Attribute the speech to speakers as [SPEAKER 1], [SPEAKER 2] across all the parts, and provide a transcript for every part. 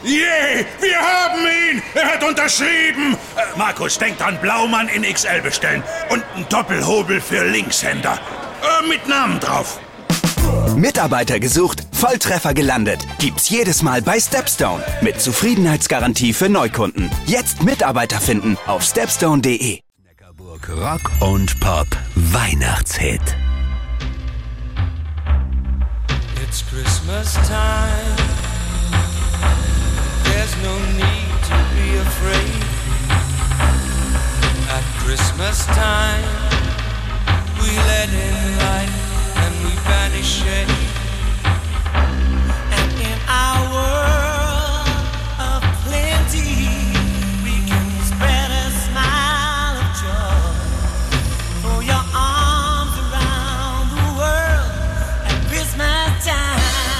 [SPEAKER 1] Wir haben ihn! Er hat unterschrieben! Markus, denk dran, Blaumann in XL bestellen. Und einen Doppelhobel für Linkshänder. Mit Namen drauf.
[SPEAKER 2] Mitarbeiter gesucht, Volltreffer gelandet. Gibt's jedes Mal bei Stepstone. Mit Zufriedenheitsgarantie für Neukunden. Jetzt Mitarbeiter finden auf stepstone.de.
[SPEAKER 3] Neckarburg Rock und Pop Weihnachtshit.
[SPEAKER 4] It's Christmas time. There's no need to be afraid. At Christmas time, we let in light and we banish shade. And in our world of plenty, we can spread a smile of joy. Throw your arms around the world at Christmas time.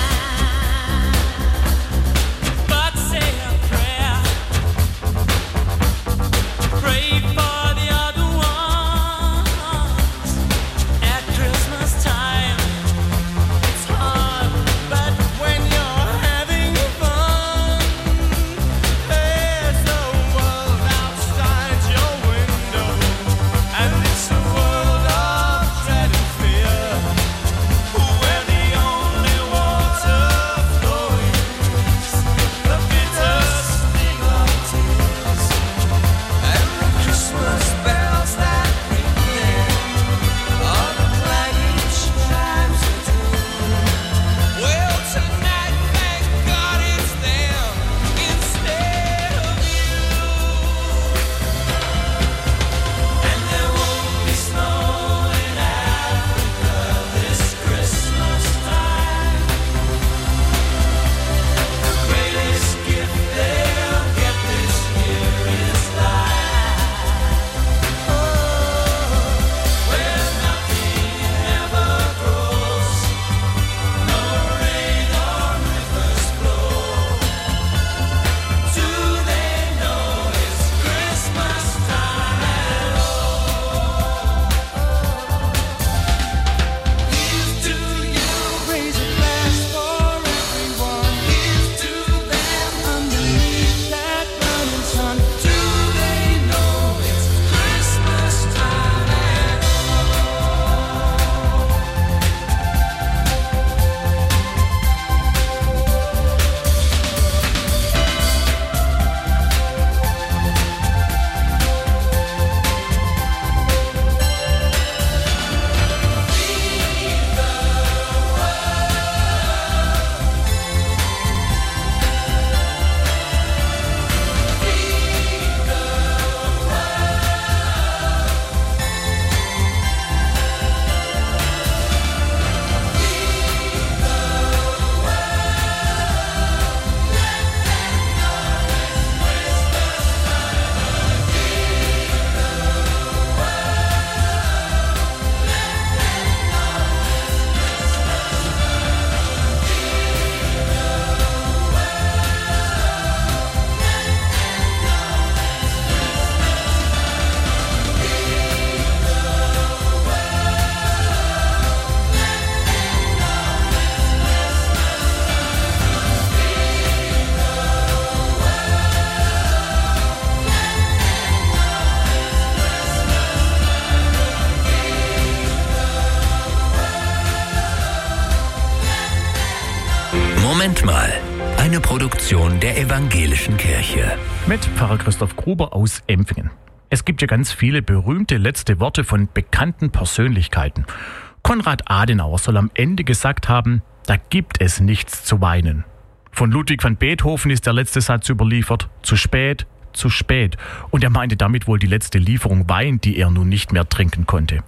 [SPEAKER 3] Moment mal, eine Produktion der Evangelischen Kirche.
[SPEAKER 5] Mit Pfarrer Christoph Gruber aus Empfingen. Es gibt ja ganz viele berühmte letzte Worte von bekannten Persönlichkeiten. Konrad Adenauer soll am Ende gesagt haben, da gibt es nichts zu weinen. Von Ludwig van Beethoven ist der letzte Satz überliefert, zu spät, zu spät. Und er meinte damit wohl die letzte Lieferung Wein, die er nun nicht mehr trinken konnte.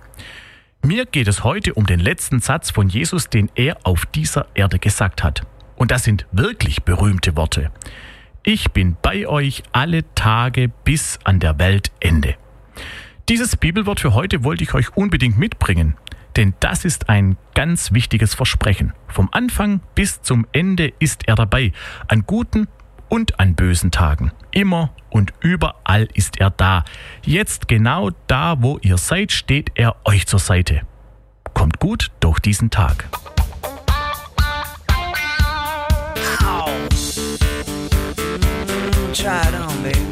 [SPEAKER 5] Mir geht es heute um den letzten Satz von Jesus, den er auf dieser Erde gesagt hat. Und das sind wirklich berühmte Worte. Ich bin bei euch alle Tage bis an der Weltende. Dieses Bibelwort für heute wollte ich euch unbedingt mitbringen, denn das ist ein ganz wichtiges Versprechen. Vom Anfang bis zum Ende ist er dabei, an guten und an bösen Tagen. Immer und überall ist er da. Jetzt genau da, wo ihr seid, steht er euch zur Seite. Kommt gut durch diesen Tag.
[SPEAKER 6] try it on, baby.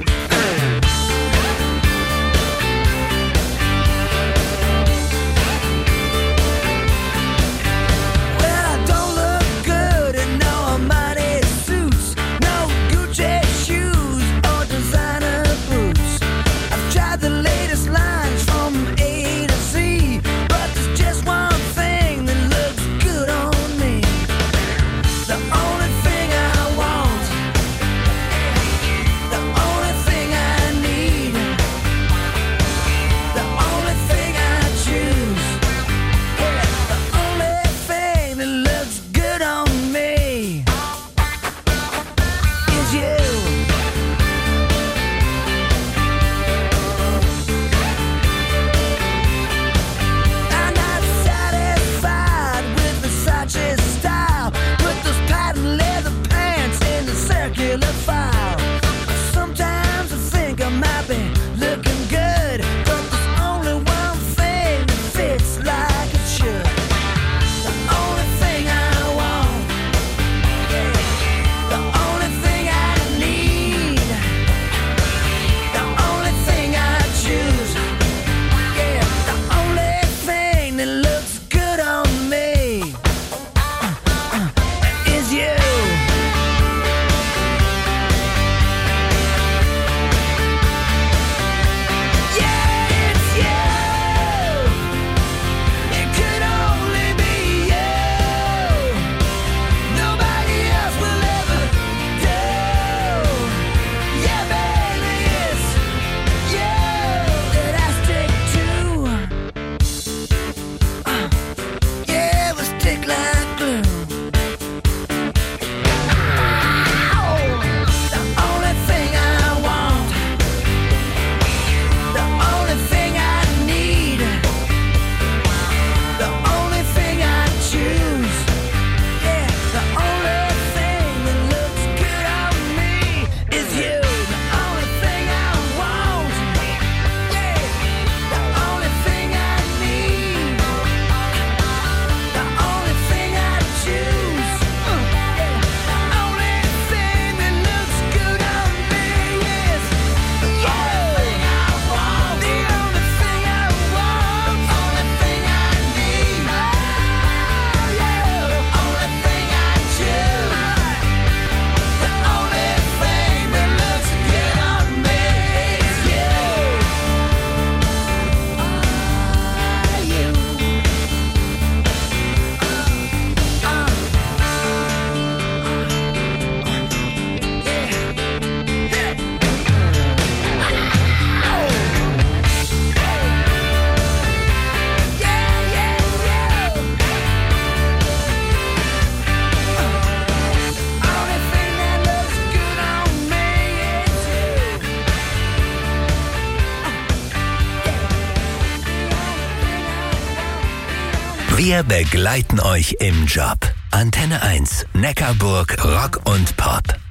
[SPEAKER 3] Wir begleiten euch im Job. Antenne 1, Neckarburg, Rock und Pop.